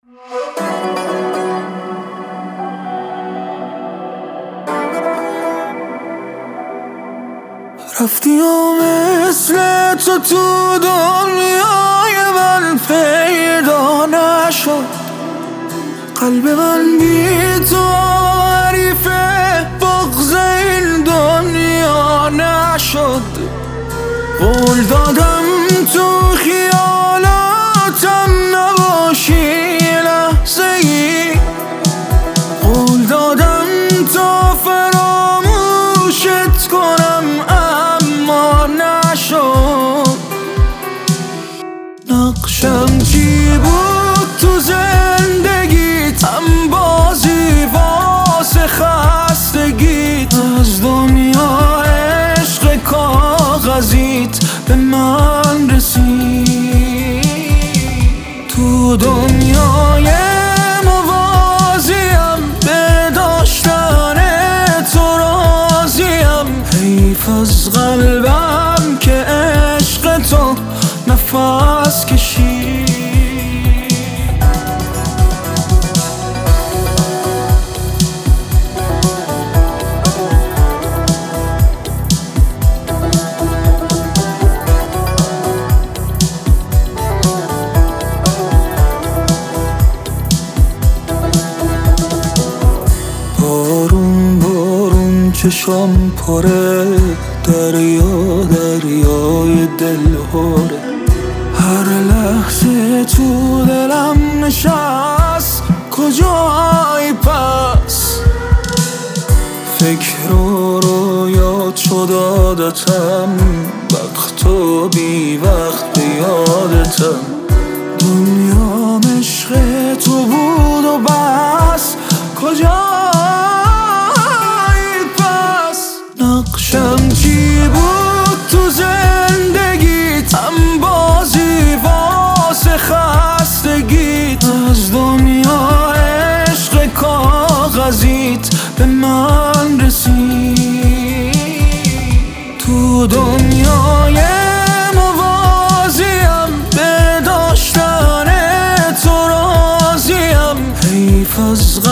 رفتی و مثل تو دنیای من پیدا نشد. قلب من بی تو حریف بغض این دنیا نشد. قول دادم تو خیالاتم نباشی لحظه‌ای، قول دادم تا فراموشت کنم اما نشد. نقشم چی بود تو زندگیت؟ هم بازی واسه خستگیت. از دنیا عشق کاغذیت به من رسید. تو دنیای موازیم به داشتن تو راضیم. حیف از قلبم که عشق تو نفس کشید. چشام پره دریا دریای دل هره. هر لحظه تو دلم نشست کجایی پس؟ فکر و رویا شد عادتم، وقت و بی وقت به یادتم. دنیا عشق تو بود و بس، کجایی پس؟ نقشم چی بود تو زندگیت؟ هم بازی واسه خستگیت. از دنیا عشق کاغذیت به من رسید. تو دنیای موازیم به داشتن تو راضیم. حیف از